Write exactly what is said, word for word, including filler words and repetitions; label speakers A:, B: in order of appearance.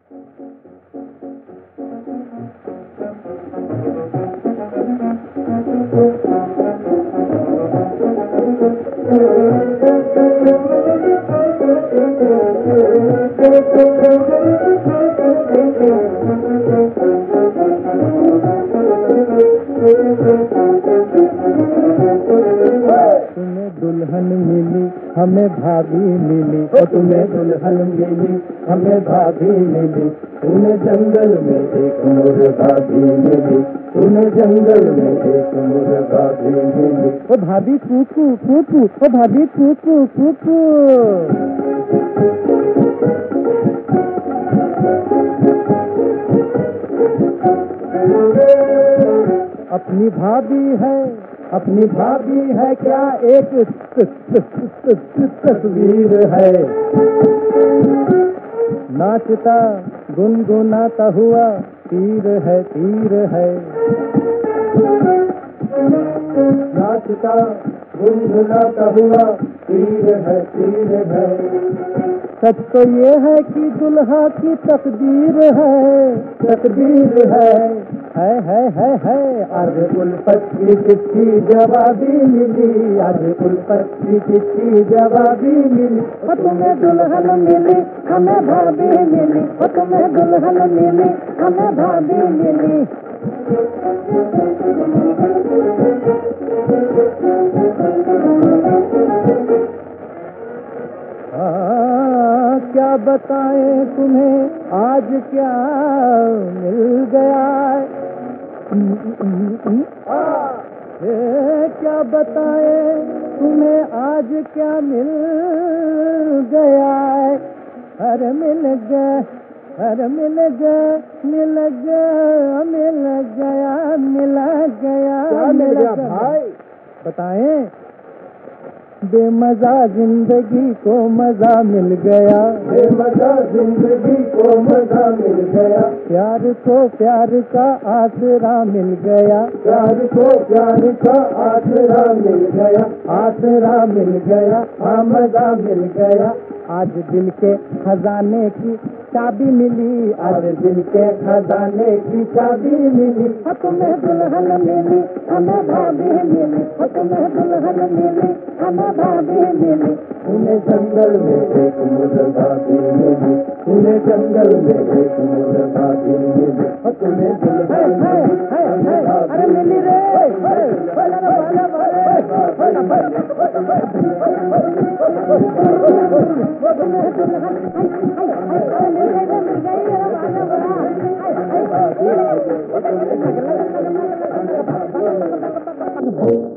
A: तुम्हें दुल्हन मिली हमें भाभी मिली, ओ तुम्हें दुल्हन मिली हमें भाभी मिली, तुम्हें जंगल में एक मुर्गा भी मिली, तुम्हें जंगल में एक मुर्गा भी मिली। ओ भाभी कूकू कूकू, ओ भाभी कूकू कूकू। अपनी भाभी है, अपनी भाभी है क्या एक तस्वीर है, नाचता गुनगुनाता हुआ तीर है तीर है, नाचता गुनगुनाता हुआ तीर है तीर है। सच तो ये है कि दुल्हा की तकदीर है, तकदीर है, है है है है। आज उल्फत की चिट्ठी जवाबी मिली, आज उल्फत की चिट्ठी जवाबी मिली, और तुम्हें दुल्हन मिली हमें भाभी मिली, और तुम्हें दुल्हन मिली हमें भाभी मिली। आ, क्या बताएं तुम्हें आज क्या मिल गया, आ, ये क्या बताएं तुम्हें आज क्या मिल गया, अरे मिल गया, अरे मिल गया, मिल गया, मिल गया, मिल गया, मिल गया भाई। बताएं बेमजा जिंदगी को मजा मिल गया, बेमजा जिंदगी को मजा मिल गया, प्यार को प्यार का आसरा मिल गया, प्यार को प्यार का आसरा मिल गया, आसरा मिल गया, हाँ मजा मिल गया। आज दिल के खजाने की चाबी मिली, आज दिल के खजाने की चाबी मिली, तुम्हें दुल्हन मिली हमें भाभी मिली, तुम्हें दुल्हन मिली हमें भाभी मिली, उन्हें जंगल में एक मुर्गा भी मिली, उन्हें जंगल में एक मुर्गा भी मिली, तुम्हें दुल्हन मिली, अरे मिली रे Thank you.